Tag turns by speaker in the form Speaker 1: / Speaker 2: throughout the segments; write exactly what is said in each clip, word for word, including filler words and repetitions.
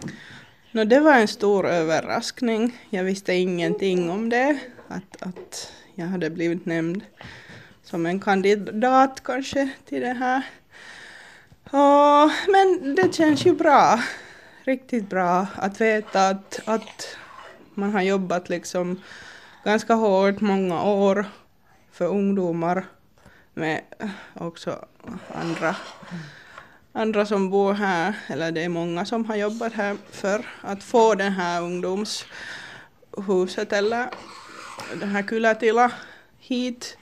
Speaker 1: No, det var en stor överraskning. Jag visste ingenting om det. Att, att jag hade blivit nämnd som en kandidat kanske till det här. Och, men det känns ju bra. Riktigt bra att veta att, att man har jobbat liksom ganska hårt många år för ungdomar med också andra, andra som bor här, eller det är många som har jobbat här för att få det här ungdomshuset eller det här Kylätila hit,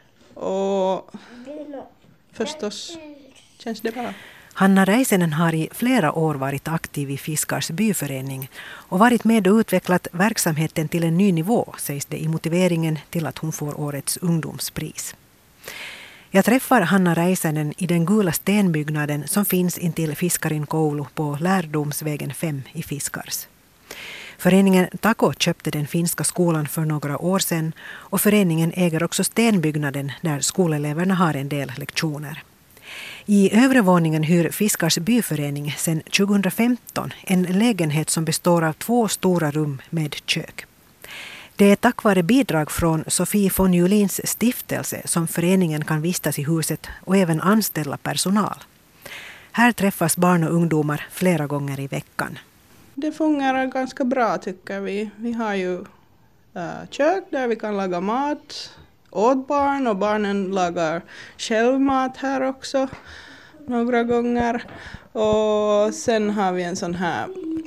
Speaker 1: och förstås känns det bra.
Speaker 2: Hanna Räisänen har i flera år varit aktiv i Fiskars byförening och varit med och utvecklat verksamheten till en ny nivå, sägs det i motiveringen till att hon får årets ungdomspris. Jag träffar Hanna Räisänen i den gula stenbyggnaden som finns intill Fiskarin koulu på Lärdomsvägen fem i Fiskars. Föreningen Tako köpte den finska skolan för några år sedan, och föreningen äger också stenbyggnaden där skoleleverna har en del lektioner. I övre våningen hyr Fiskars byförening sedan tjugohundrafemton en lägenhet som består av två stora rum med kök. Det är tack vare bidrag från Sofie von Julins stiftelse som föreningen kan vistas i huset och även anställa personal. Här träffas barn och ungdomar flera gånger i veckan.
Speaker 1: Det fungerar ganska bra tycker vi. Vi har ju äh, kök där vi kan laga mat åt barn, och barnen lagar själv mat här också några gånger. Och sen har vi en sån här,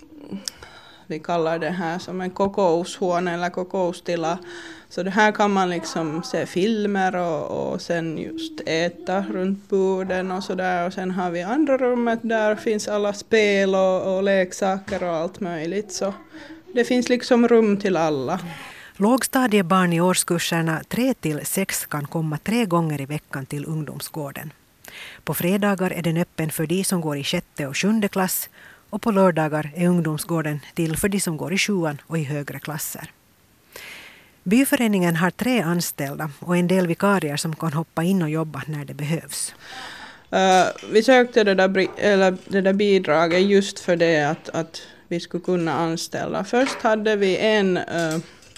Speaker 1: vi kallar det här som en kokoushåne eller kokoustila. Så det här kan man liksom se filmer och, och sen just äta runt borden och sådär. Och sen har vi andra rummet där finns alla spel och, och leksaker och allt möjligt. Så det finns liksom rum till alla.
Speaker 2: Lågstadiebarn i årskurserna tre till sex kan komma tre gånger i veckan till ungdomsgården. På fredagar är den öppen för de som går i sjätte och sjunde klass, och på lördagar är ungdomsgården till för de som går i sjuan och i högre klasser. Byföreningen har tre anställda och en del vikarier som kan hoppa in och jobba när det behövs.
Speaker 1: Uh, vi sökte det där, eller det där bidraget just för det att, att vi skulle kunna anställa. Först hade vi en, uh,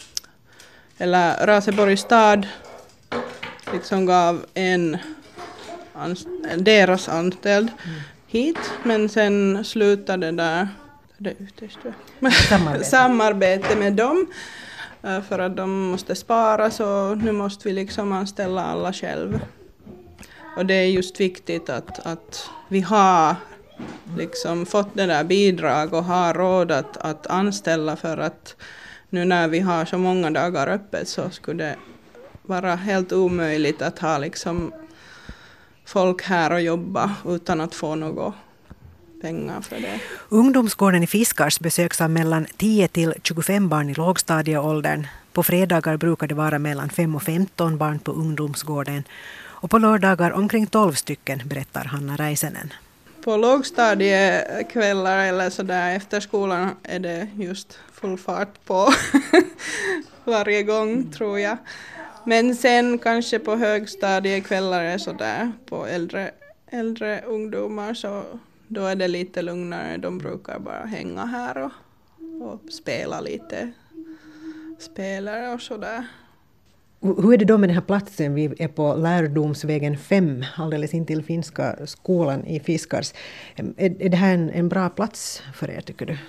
Speaker 1: eller Raseborgs stad liksom gav en deras anställd mm. hit, men sen slutade där det samarbete. samarbete med dem för att de måste spara, så nu måste vi liksom anställa alla själv. Och det är just viktigt att, att vi har liksom fått det där bidrag och har råd att, att anställa, för att nu när vi har så många dagar öppet så skulle det vara helt omöjligt att ha liksom folk här och jobba utan att få något pengar för det.
Speaker 2: Ungdomsgården i Fiskars besöks av mellan tio till tjugofem barn i lågstadieåldern. På fredagar brukar det vara mellan fem och femton barn på ungdomsgården. Och på lördagar omkring tolv stycken, berättar Hanna Räisänen.
Speaker 1: På lågstadiekvällar eller sådär efter skolan är det just full fart på varje gång mm. tror jag. Men sen kanske på högstadiekvällar är sådär på äldre, äldre ungdomar, så då är det lite lugnare. De brukar bara hänga här och, och spela lite spelare och sådär.
Speaker 3: Hur är det då med den här platsen? Vi är på Lärdomsvägen fem, alldeles intill finska skolan i Fiskars. Är, är det här en, en bra plats för er, tycker du?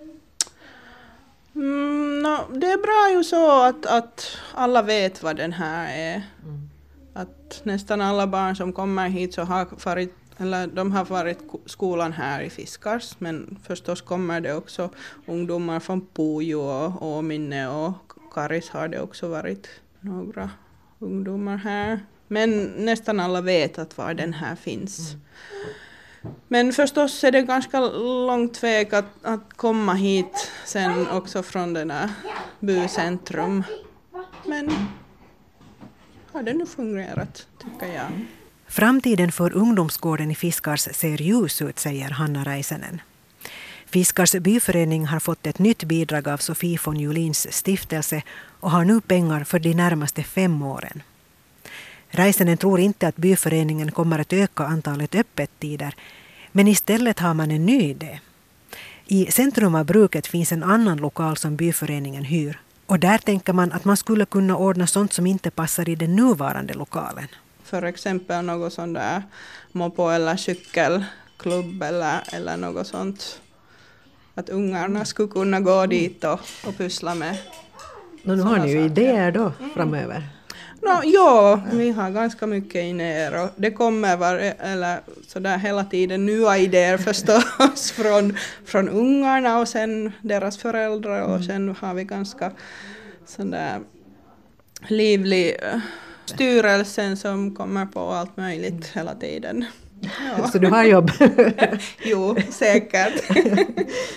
Speaker 1: Mm, no, det är bra ju så att, att alla vet vad den här är. Mm. Att nästan alla barn som kommer hit så har varit, eller de har varit skolan här i Fiskars, men förstås kommer det också ungdomar från Pujo och Åminne och Karis har det också varit några ungdomar här. Men nästan alla vet att var den här finns. Mm. Men förstås är det ganska långt väg att, att komma hit sen också från den där bycentrum. Men har det nu fungerat, tycker jag.
Speaker 2: Framtiden för ungdomsgården i Fiskars ser ljus ut, säger Hanna Räisänen. Fiskars byförening har fått ett nytt bidrag av Sofie von Julins stiftelse och har nu pengar för de närmaste fem åren. Räisänen tror inte att byföreningen kommer att öka antalet öppettider, men istället har man en ny idé. I centrum av bruket finns en annan lokal som byföreningen hyr. Och där tänker man att man skulle kunna ordna sånt som inte passar i den nuvarande lokalen.
Speaker 1: För exempel något sånt där mopo- eller cykelklubb eller, eller något sånt. Att ungarna skulle kunna gå dit och, och pyssla med.
Speaker 3: No, nu har ni ju idéer då framöver.
Speaker 1: No, ja, vi har ganska mycket idéer och det kommer var, eller så där hela tiden nya idéer förstås från, från ungarna och sen deras föräldrar och sen har vi ganska sån där livlig styrelsen som kommer på allt möjligt hela tiden. Ja.
Speaker 3: Så du har jobb?
Speaker 1: Jo, säkert.